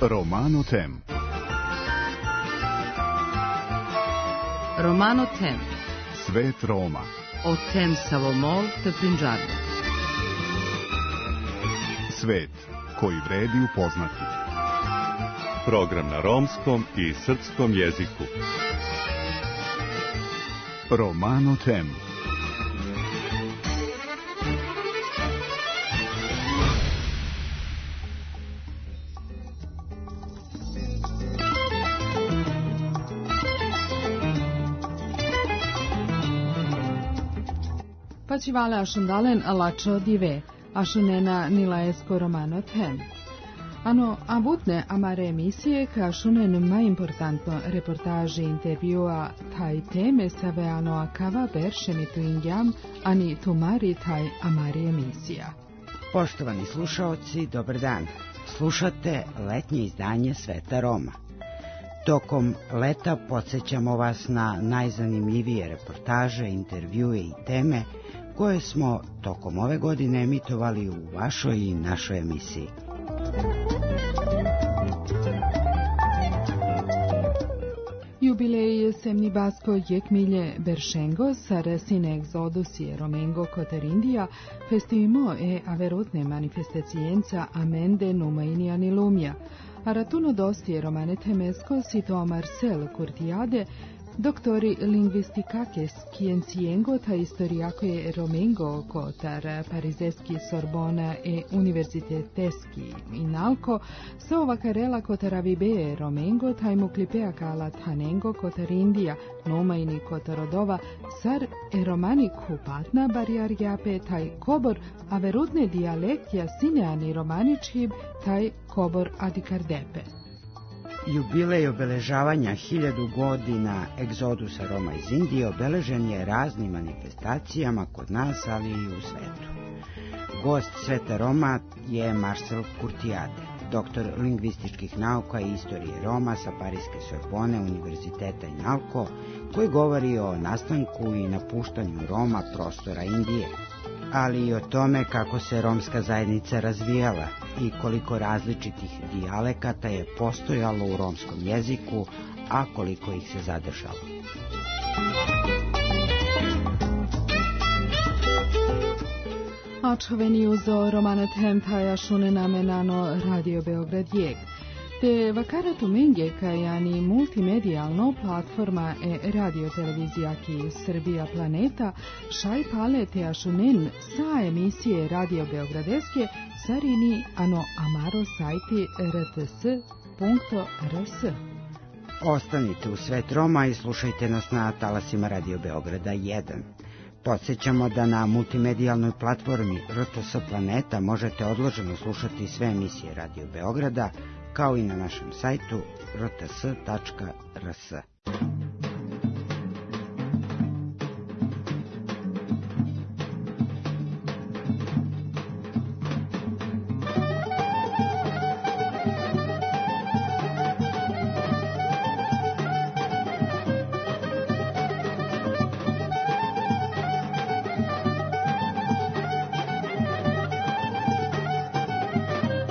Romano Tem. Romano Tem. Svet Roma. O tem Savomol te Punjabi. Svet koji vredi upoznati. Program na romskom i srpskom jeziku. Romano Tem. Facivale ascendalen alacho dive, ascunena nilaesco Romano Tem. Ano avutne amare emisije ka shunen mai importanto reportaži intervjua taj teme save ano akava beršeni tu ingjam, ani tumari taj amare emisija. Poštovani slušaoci, dobar dan. Slušate letnje izdanje Sveta Roma. Tokom leta podsjećamo vas na najzanimljivije reportaže, intervjue i teme koje smo tokom ove godine emitovali u vašoj i našoj emisiji. Jubilej semni basko jekmilje Beršengo sar sine exodus e Romengo Coterindia festimo e averotne manifestazienza amende numaini anilumia. Aratuno dosti romane temesco sito Marcel Curtiade, doktori lingvistikakes scienciengo ta historiaque Romengo kotar parizeski Sorbona e universiteteski inalko sa ovakarela kotar avibe Romengo ta muklipea kala tanengo kotar Indija nomaini kotarodova sar e romani kupatna bariarjape taj kobor averutne dialektja sineani romaničhib taj kobor adikardepe. Jubilej obeležavanja 1000 godina egzodusa Roma iz Indije obeležen je raznim manifestacijama kod nas, ali i u svetu. Gost Sveta Roma je Marcel Curtiade, doktor lingvističkih nauka i istorije Roma sa Pariske Sorbone Univerziteta INALCO, koji govori o nastanku i napuštanju Roma prostora Indije, ali i o tome kako se romska zajednica razvijala i koliko različitih dijalekata je postojalo u romskom jeziku, a koliko ih se zadržalo. Očuveni uzo Romano Tem taja šune namenano Radio Beograd Jeg. Te vakaratu menge kajani multimedijalno platforma e radio televizija ki Srbija Planeta šaj pale te ašunen sa emisije Radio Beogradeske sarini ano amaro sajti rts.rs. Ostanite u Svet Roma i slušajte nas na talasima Radio Beograda 1. Podsjećamo da na multimedijalnoj platformi RTS Planeta možete odloženo slušati sve emisije Radio Beograda, kao i na našem sajtu rts.rs.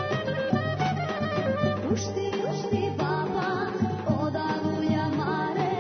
Ušti baba, odaluja mare,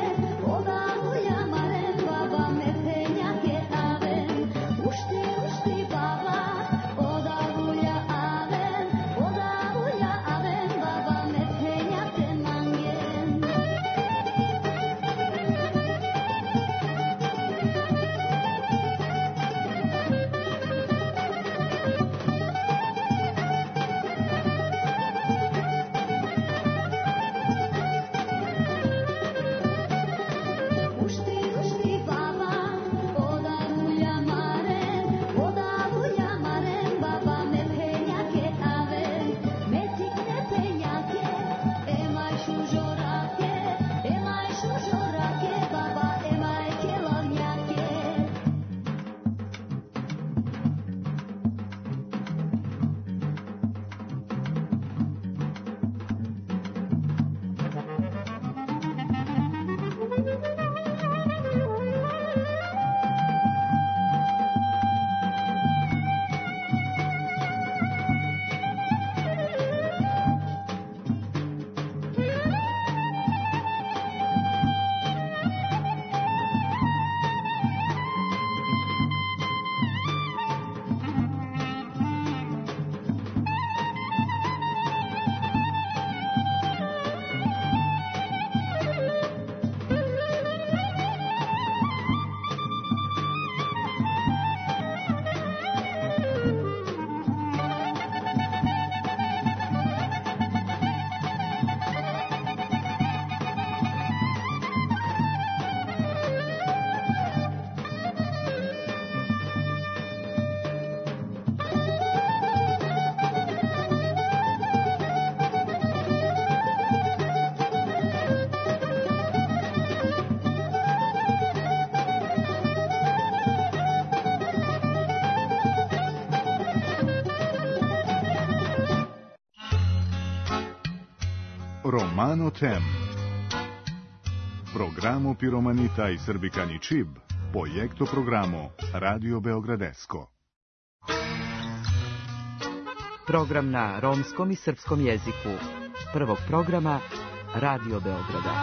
Romano Tem. Programo Piromanita i Srbikani Čib, projekto programo Radio Beogradesko. Program na romskom i srpskom jeziku. Prvog programa Radio Beograda.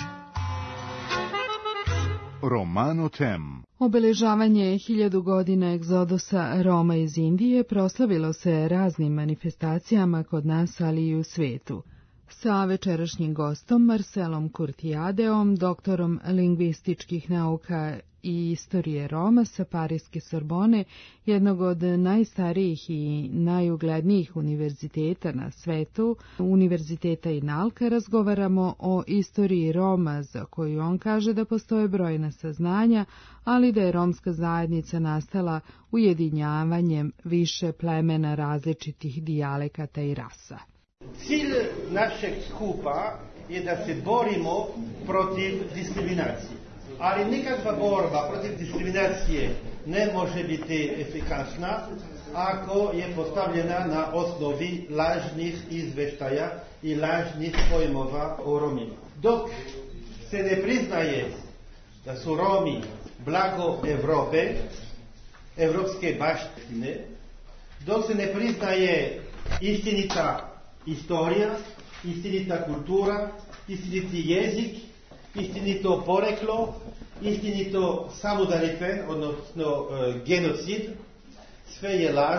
Romano Tem. Obeležavanje 1000 godina egzodusa Roma iz Indije proslavilo se raznim manifestacijama kod nas, ali i u svetu. Sa večerašnjim gostom Marcelom Kurtijadeom, doktorom lingvističkih nauka i istorije Roma sa Pariske Sorbone, jednog od najstarijih i najuglednijih univerziteta na svetu, Univerziteta Inalka, razgovaramo o istoriji Roma, za koju on kaže da postoje brojna saznanja, ali da je romska zajednica nastala ujedinjavanjem više plemena različitih dijalekata i rasa. Cilj našeg skupa je da se borimo protiv diskriminacije. Ali nikakva borba protiv diskriminacije ne može biti efikasna ako je postavljena na osnovi lažnih izveštaja i lažnih pojmova o Romima. Dok se ne priznaje da su Romi blago Evrope, evropske baštine, dok se ne priznaje istinita istorija, istinita kultura, istiniti jezik, istinito poreklo, istinito samudaripen, odnosno genocid, sve je laž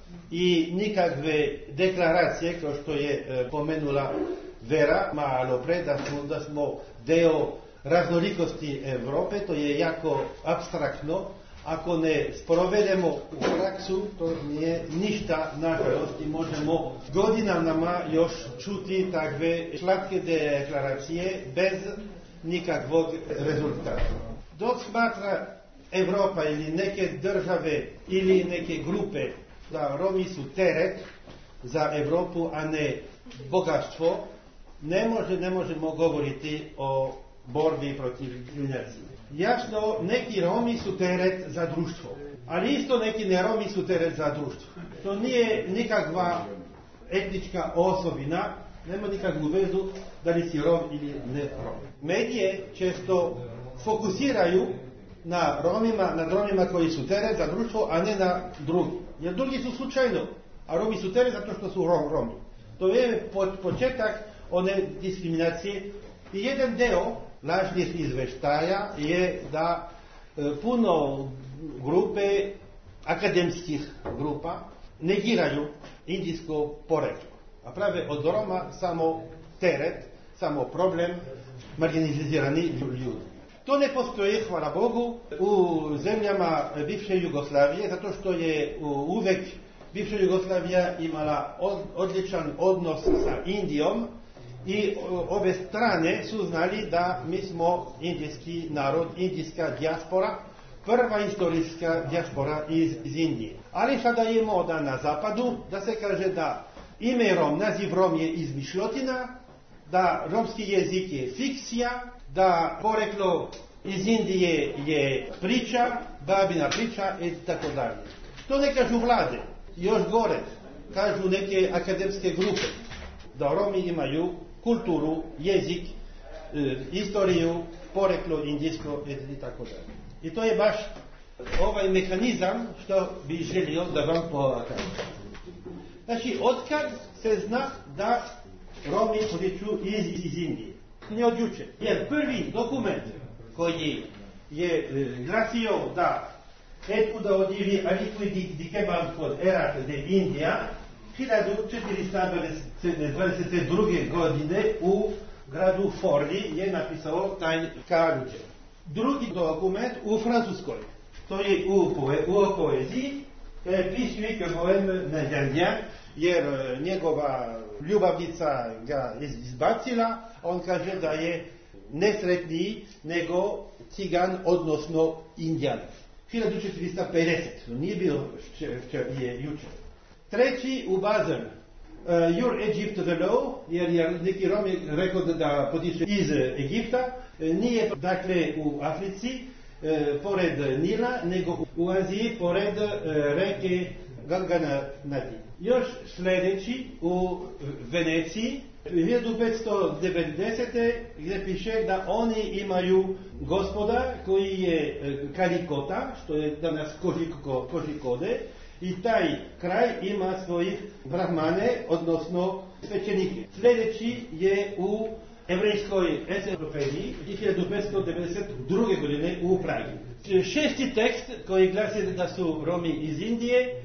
i nikakve deklaracije, kao što je pomenula Vera malo pre, da smo deo raznolikosti Evrope, to je jako apstraktno. Ako ne sprovedemo u praksu, to nije ništa, nažalost, i možemo godinama još čuti takve slatke deklaracije bez nikakvog rezultata. Dok smatra Evropa ili neke države ili neke grupe da Romi su teret za Evropu, a ne bogatstvo, ne možemo govoriti o borbi protiv diskriminacije. Jasno, neki Romi su teret za društvo, ali isto neki ne Romi su teret za društvo. To nije nikakva etnička osobina, nema nikakvu vezu da li si Rom ili ne Rom. Medije često fokusiraju na Romima koji su teret za društvo, a ne na drugi. Jer drugi su slučajno, a Romi su teret zato što su Romi. To je početak one diskriminacije i jedan deo lažnih izveštaja je da puno grupe, akademskih grupa, negiraju indijsko poreklo, a prave od Roma samo teret, samo problem, marginalizirani ljudi. To ne postoji, hvala Bogu, u zemljama bivše Jugoslavije, zato što je uvek bivša Jugoslavija imala odličan odnos sa Indijom, i ove strane su znali da mi smo indijski narod, indijska dijaspora, prva istorijska dijaspora iz Indije. Ali sada je moda na zapadu da se kaže da ime Rom, naziv Rom je izmišljotina, da romski jezik je fikcija, da poreklo iz Indije je priča, babina priča i tako dalje. To ne kažu vlade, još gore, kažu neke akademske grupe, da Romi imaju kulturu, jezik, istoriju, poreklo indijsko i tako dalje. I to je baš ovaj mehanizam što bi želio da vam pokažem. Znači, otkad se zna da Romi potiču iz Indije? Ne od juče. Jer prvi dokument koji je glasio da etuda odivi aliquid dicebant kod erat de Indija 1422. godine u gradu Forli je napisao taj Karuđe. Drugi dokument u Francuskoj, to je u poeziji, pisuje que poème n'indien, jer njegova ljubavnica ga izbacila, on kaže da je nesretniji nego cigan, odnosno Indijan. 1450, nije bilo je jučer. Treći u Bazel, Your Egypt the Law, jer neki Rom je rekao da potiče iz Egipta, nije dakle u Africi, pored Nila, nego u Aziji, pored reke Ganga Nadi. Još sljedeći u Veneciji, 1590. gdje piše da oni imaju gospoda koji je Kalikota, što je danas Kožikode, i taj kraj ima svojih brahmane, odnosno svećenike. Sljedeći je u Evrejskoj enciklopediji 1592. godine u Pragi. Šesti tekst koji glasi da su Romi iz Indije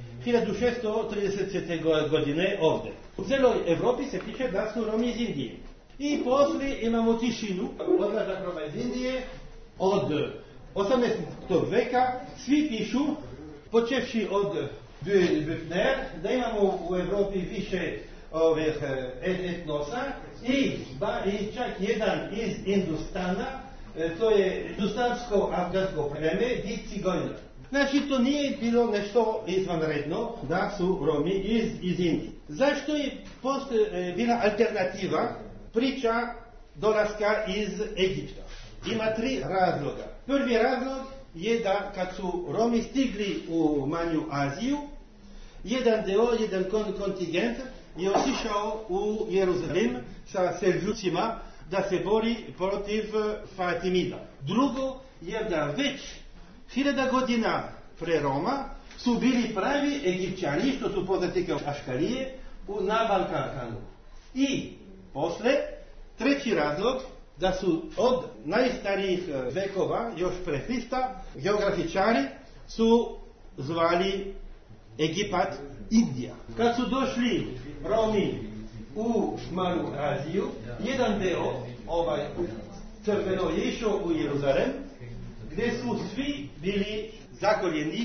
1630. godine ovdje. U celoj Evropi se piše da su Romi iz Indije. I poslije imamo tišinu, odlazak Roma iz Indije, od 18. veka svi pišu, počevši od Büchner, da imamo u Evropi više ovih etnosa i čak jedan iz Hindustana, to je hindustansko-afgansko pleme, di Cigojner. Znači, to nije bilo nešto izvanredno da su Romi iz Indije. Zašto je bila alternativa priča dolaska iz Egipta? Ima 3 razloga. Prvi razlog je da kad su Romi stigli u Manju Aziju, jedan kontingent je otišao u Jeruzalem sa Selđucima da se bori protiv Fatimida. Drugo je da već 1000 godina pre Roma su bili pravi Egipćani, što su poznati kao Aškalije, na Balkanu. I posle, treći razlog, da su od najstarijih vekova, još pre Hrista, geografičari su zvali Egipat Indija. Kad su došli Romi u Malu Aziju, jedan deo, crveno, je išao u Jeruzalem, gdje su svi bili zakoljeni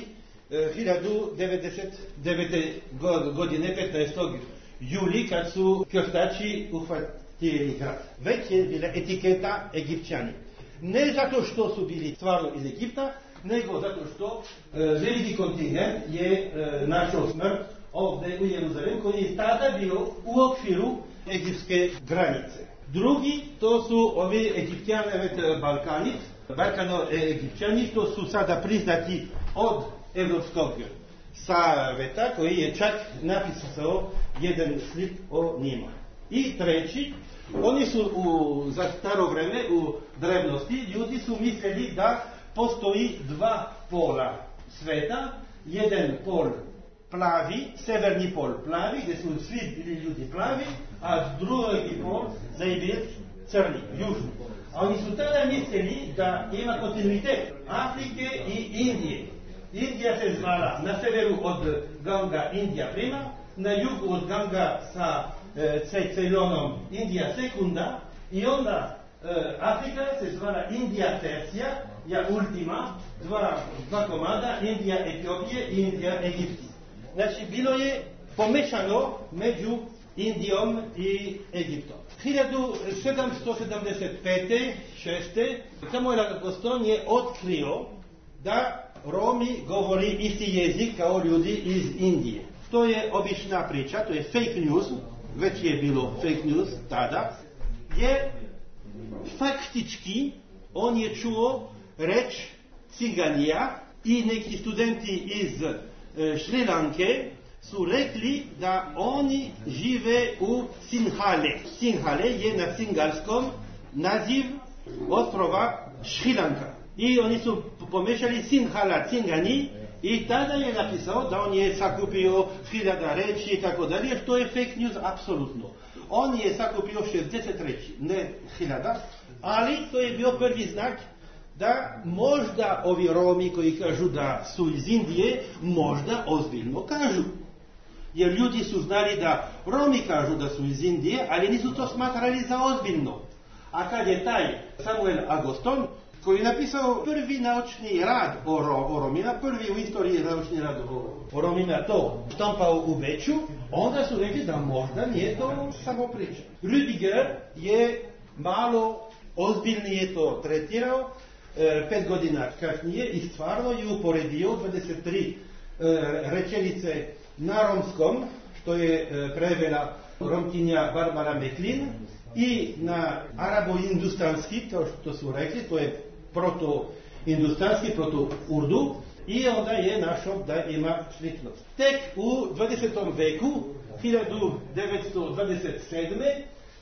1099. godine 15. juli, kad su krstači uhvatili grad. Već je bila etiketa Egipćani. Ne zato što su bili stvarno iz Egipta, nego zato što veliki kontingent je našao smrt ovdje u Jeruzalem, koji je tada bio u okviru egiptske granice. Drugi, to su ovi Egipćani, Balkano-Egipćani, što su sada priznati od Evropskog saveta, koji je čak napisao jedan slip o njima. I treći, oni su za staro vreme, u drevnosti, ljudi su mislili da postoji 2 pola sveta, jedan pol plavi, severni pol plavi, gdje su svi bili ljudi plavi, a drugi pol da je bil crni, južni. A oni su tada mislili da ima kontinuitet Afrike i Indije. Indija se zvala na severu od Ganga Indija prima, na jugu od Ganga sa Ceylonom Indija sekunda, i onda Afrika se zvala Indija tercija, ja ultima, dva komada, Indija Etiopije i Indija Egipti. Znači, bilo je pomešano među Indijom i Egiptom. 1775. 6. Samuel Agoston je otkrio da Romi govori isti jezik kao ljudi iz Indije. To je obična priča, to je fake news, već je bilo fake news tada, jer faktički on je čuo reč Ciganija i neki studenti iz Šri Lanke su rekli da oni žive u Sinhale. Sinhale je na singalskom naziv ostrova Šri Lanka. I oni su pomešali Sinhala Cingani i tada je napisao da on je sakupio 1000 reči i tako dalje, što je fake news apsolutno. On je sakupio 60 reči, ne 1000, ali to je bio prvi znak da možda ovi Romi koji kažu da su iz Indije, možda ozbiljno kažu. Jer ljudi su znali da Romi kažu da su iz Indije, ali nisu to smatrali za ozbiljno. A kad je taj Samuel Agoston, koji je napisao prvi naučni rad o Romima, prvi u istoriji naučni rad o Romima, to štampao u Beču, onda su rekli da možda nije to samo priča. Rüdiger je malo ozbiljnije to tretirao, 5 godina kasnije, i stvarno je uporedio 23 rečenice na romskom, što je prevela Romkinja Barbara Meklin, i na arabo-industanski, kao što su rekli, to je proto-industanski, proto-urdu, i onda je našao da ima sličnost. Tek u 20. veku, 1927.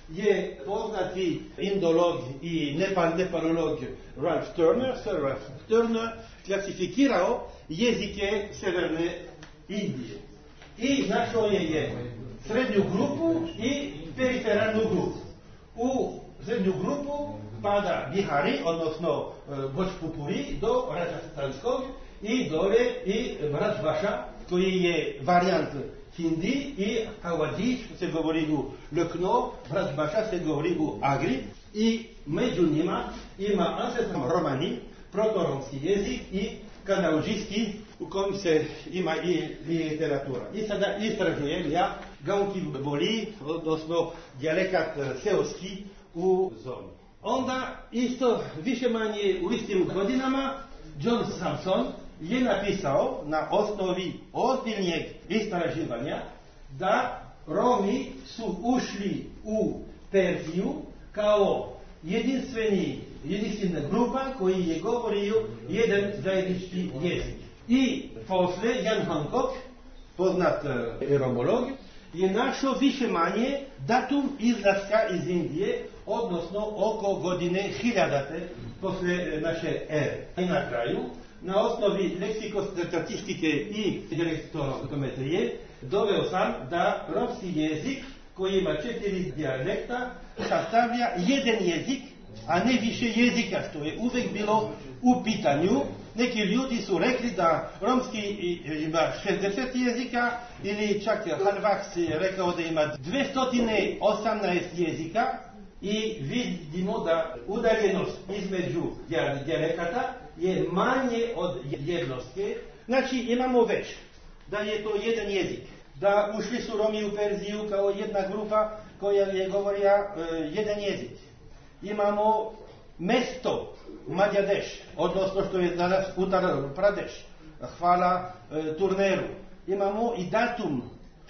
je poznati indolog i nepalolog Sir Ralph Turner klasifikirao jezike Sjeverne Indije. I našao je srednju grupu i periferalnu grupu. U srednju grupu pada Bihari, odnosno Bhojpuri do Rajasthanskog i dole i Brajbaša, koji je varijant Hindi i Awadhi, što se govori u Lucknow, Brajbaša se govori u Agri i među njima ima ancestral romani, protoromski jezik i kanaudžijski u kojem se ima i literatura. I sada istražujem ja Gaunki Boli, odnosno dijalekat seoski u zoni. Onda isto više manje u istim godinama John Samson je napisao na osnovi ozbiljnijeg istraživanja da Romi su ušli u Perziju kao jedinstvena grupa koji je govorio jedan zajednički jezik. I posle Jan Hancock, poznat eromolog, je našao više manje datum izlaska iz Indije, odnosno oko godine 1000. posle naše ere. I na kraju, na osnovi leksikostatistike i dijalektometrije, doveo sam da romski jezik, koji ima 4 dijalekta, sastavlja jedan jezik, a ne više jezika, što je uvek bilo u pitanju. Neki ljudi su rekli da romski ima 60 jezika, ili čak Halvaks je rekao da ima 218 jezika, i vidimo da udaljenost između dijalekata je manje od jednostke. Znači imamo već da je to jedan jezik, da ušli su Romi u Perziju kao jedna grupa koja je govorila jedan jezik. Imamo mesto Madhjadeš, odnosno što je danas Uttar Pradeš, hvala Turneru. Imamo i datum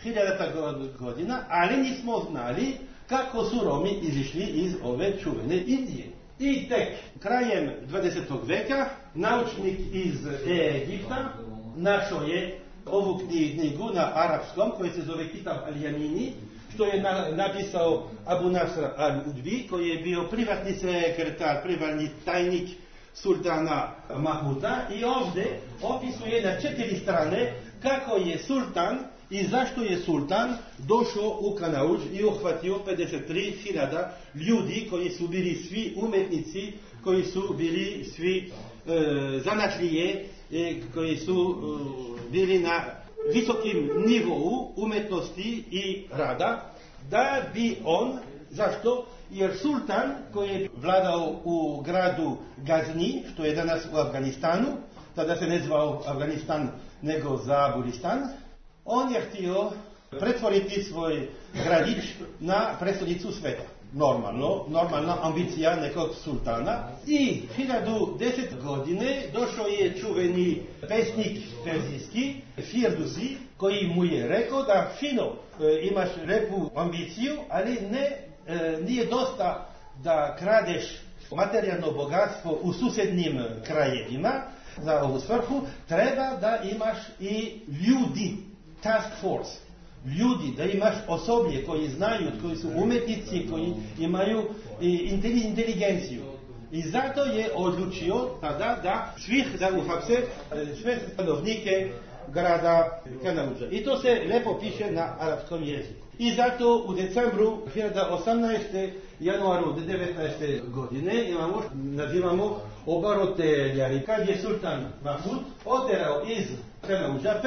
1000. godina, ali nismo znali kako su Romi izišli iz ove čuvene Indije. I tek krajem 20. veka naučnik iz Egipta našao je ovu knjigu na arapskom koji se zove Kitab al-Yamini, što je napisao Abu Nasr al-Udbi, koji je bio privatni sekretar, privatni tajnik sultana Mahmuda, i ovdje opisuje na 4 strane kako je sultan i zašto je sultan došao u Kanauđ i uhvatio 53.000 ljudi koji su bili svi umetnici, koji su bili svi zanatlije, koji su bili na visokim nivou umetnosti i rada, da bi on, zašto? Jer sultan koji je vladao u gradu Gazni, što je danas u Afganistanu, tada se ne zvao Afganistan nego Zaburistan, on je htio pretvoriti svoj gradić na prestolnicu sveta. Normalna ambicija nekog sultana. I 1010 godine došao je čuveni pesnik perzijski, Firdusi, koji mu je rekao da fino imaš lepu ambiciju, ali nije dosta da kradeš materijalno bogatstvo u susednim krajevima. Za ovu svrhu treba da imaš i ljudi, task force, ljudi, da imaš osoblje koji znaju, koji su umetnici, koji imaju inteligenciju. I zato je odlučio tada da uhapse sve stanovnike grada Kanauđa. I to se lepo piše na arapskom jeziku. I zato u decembru 2018. januaru 19. godine nazivamo obaroteljari. Kad je sultan Mahmud oterao iz Kanauđa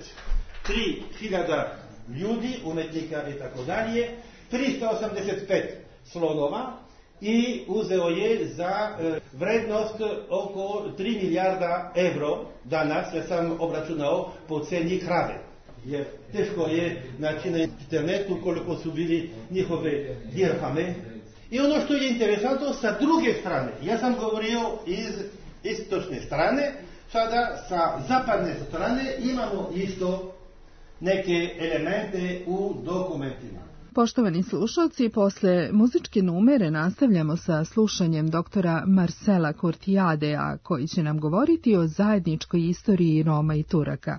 53.000 ljudi, umetnika i tako dalje, 385 slonova, i uzeo je za vrednost oko 3 milijarda euro danas. Ja sam obračunao po ceni krave, jer teško je naći na internetu koliko su bili njihove dirhame. I ono što je interesantno, sa druge strane, ja sam govorio iz istočne strane, sada sa zapadne strane imamo isto neke elemente u dokumentima. Poštovani slušalci, posle muzičke numere nastavljamo sa slušanjem doktora Marcela Curtiadea, koji će nam govoriti o zajedničkoj istoriji Roma i Turaka.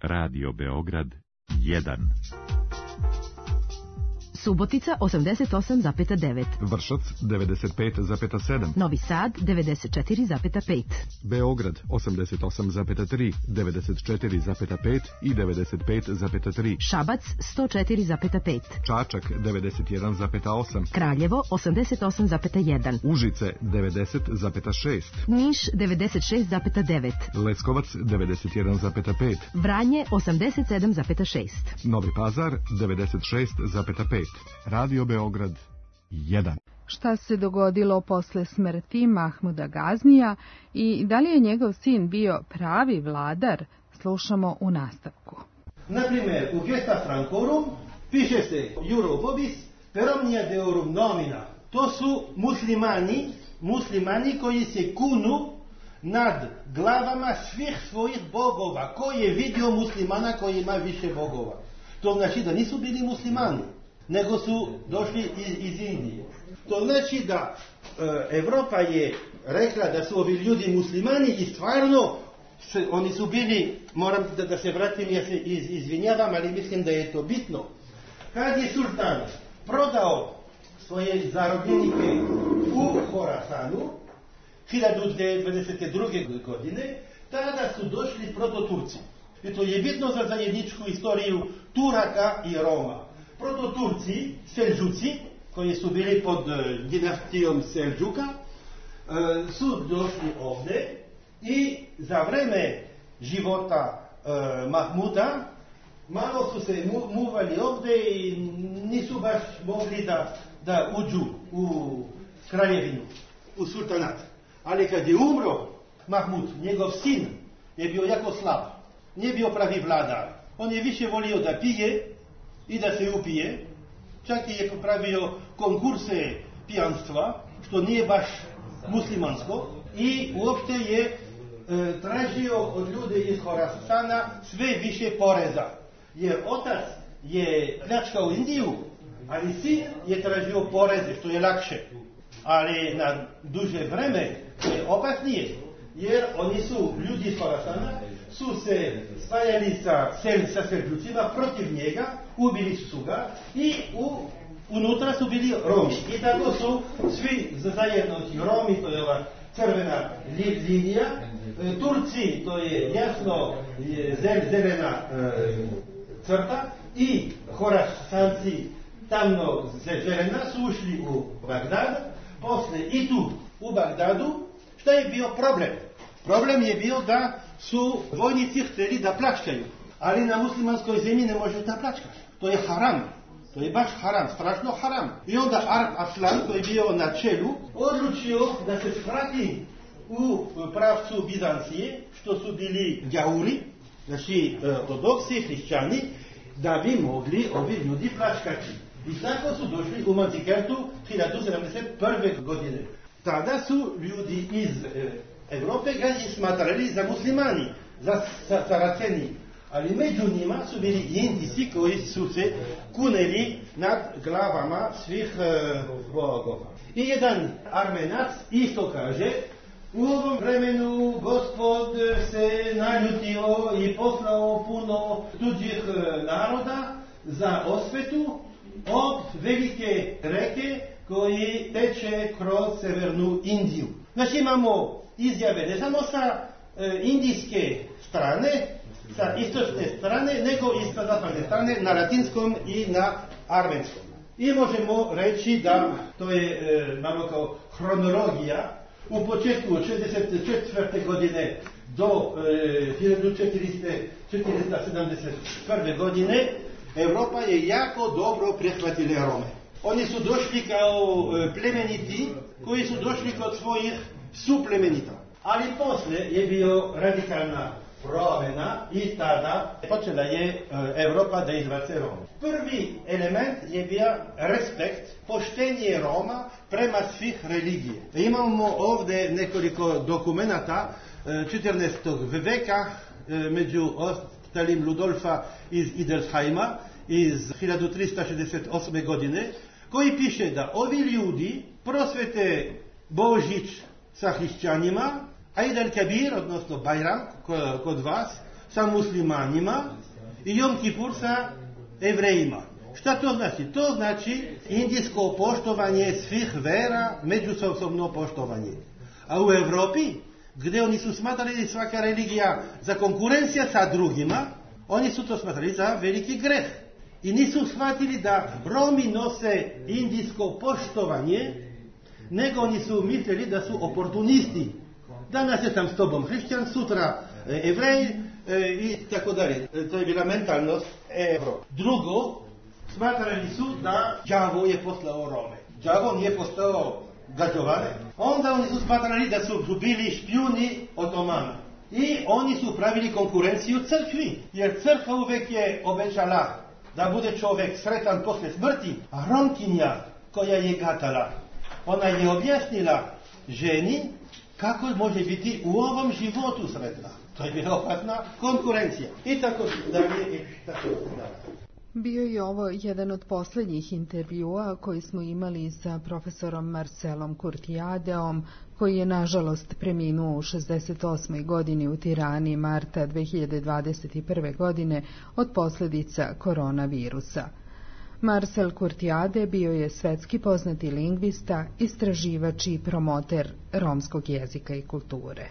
Radio Beograd 1. Subotica 88,9. Vršac 95,7. Novi Sad 94,5. Beograd 88,3, 94,5 i 95,3. Šabac 104,5. Čačak 91,8. Kraljevo 88,1. Užice 90,6. Niš 96,9. Leskovac 91,5. Vranje 87,6. Novi Pazar 96,5. Radio Beograd 1. Šta se dogodilo posle smrti Mahmuda Gaznija i da li je njegov sin bio pravi vladar, slušamo u nastavku. Naprimjer, u Gesta Francorum piše se Europobis per omnia deorum nomina. To su muslimani koji se kunu nad glavama svih svojih bogova. Ko je vidio muslimana koji ima više bogova? To znači da nisu bili muslimani, nego su došli iz Indije. To znači da Evropa je rekla da su ovi ljudi muslimani i stvarno oni su bili, moram da se vratim, ja se izvinjavam, ali mislim da je to bitno. Kad je sultan prodao svoje zarobljenike u Horasanu 1022. godine, tada su došli prototurci. I to je bitno za zajedničku istoriju Turaka i Roma. Prototurci, Selđuci, koji su bili pod dinastijom Selđuka, su došli ovdje i za vreme života Mahmuda malo su se muvali ovdje i nisu baš mogli da uđu u kraljevinu, u sultanat. Ali kad je umro Mahmud, njegov sin je bio jako slab, nije bio pravi vladar. On je više volio da pije i da se upije, čak je pravio konkurse pijanstva, što nije baš muslimansko, i uopšte je tražio od ljude iz Horasana sve više poreza. Jer otac je pljačkao Indiju, ali sin je tražio poreze, što je lakše. Ali na duže vreme je opasnije, jer oni su, ljudi iz Horasana, su se spajali sa Selđucima protiv njega, ubili su ga i unutra su bili Romi. I tako su svi zajedno Romi, to je ova crvena linija, Turci, to je jasno zelena crta, i Horasanci tamno zelena su ušli u Bagdad. Posle i tu u Bagdadu, šta je bio problem? Problem je bio da su vojnici htjeli da pljačkaju, ali na muslimanskoj zemlji ne možeš da pljačkaš. To je haram. To je baš haram, strašno haram. I onda Arab Aslan, koji je bio na čelu, odlučio da se svrati u pravcu Bizancije, što su bili Gauri, znači ortodoksi, hrišćani, da bi mogli ovi ljudi pljačkati. I tako su došli u Manzikertu 1071. godine. Tada su ljudi iz Evrope ga smatrali za muslimani, za Saraceni. Ali među njima su bili Indijci koji su se kuneli nad glavama svih bogova. I jedan Armenac isto kaže: u ovom vremenu Gospod se naljutio i poslao puno tuđih naroda za osvetu od velike reke koji teče kroz severnu Indiju. Znači imamo izjave ne samo sa indijske strane, sa istočne strane, nego i sa zapadne strane, na latinskom i na armenskom. I možemo reći da to je malo kao hronologija. U početku od 64. godine do 1471. godine Evropa je jako dobro prihvatila Rome. Oni su došli kao plemeniti koji su došli kod svojih suplemenita. Ali posle je bio radikalna promjena i tada počela je Evropa da izbace Rome. Prvi element je bio respekt, poštenje Roma prema svih religije. Imamo ovdje nekoliko dokumenata 14. veka, među ostalim Ludolfa iz Idelsheima iz 1368. godine, koji piše da ovi ljudi prosvete Božić sa hrišćanima, Eid el-Kabir, odnosno Bajram kod vas, sa muslimanima i Jom Kipur sa Evrejima. Šta to znači? To znači indijsko poštovanje svih vera, međusobno poštovanje. A u Evropi, gdje oni su smatrali svaka religija za konkurencija sa drugima, oni su to smatrali za veliki greh. I nisu shvatili da Romi nose indijsko poštovanje, nego oni su mislili da su oportunisti. Danas je tam s tobom hrišćan, sutra Evrej i tako dalje. To je bila mentalnost Evrope. Drugo, smatrali su da đavo je poslao Rome. Đavo nije postao gađovane. Onda oni su smatrali da su bili špijuni Otomana. I oni su pravili konkurenciju crkvi. Jer crkva uvek je obećala da bude čovjek sretan posle smrti. A Romkinja koja je gatala, ona je objasnila ženi kako može biti u ovom životu sretna. To je bila opasna konkurencija. I tako dalje, i tako dalje. Bio je ovo jedan od posljednjih intervjua koji smo imali sa profesorom Marcelom Kurtijadeom, koji je nažalost preminuo u 68. godini u Tirani marta 2021. godine od posljedica koronavirusa. Marcel Kurtijade bio je svetski poznati lingvista, istraživač i promoter romskog jezika i kulture.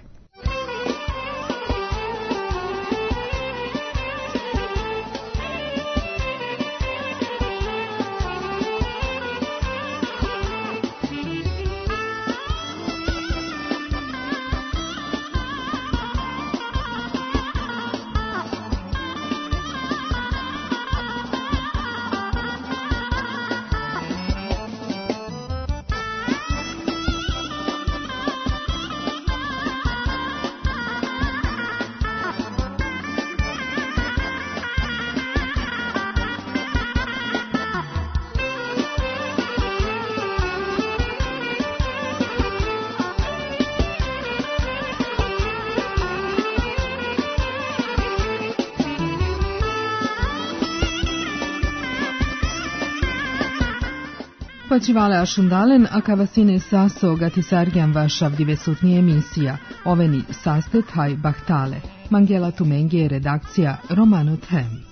Pačivale ašundalen, a kavasine saso gatisarjan vaša vdivesutni emisija. Oveni sastet haj bahtale. Mangela Tumenge redakcija Romano Them.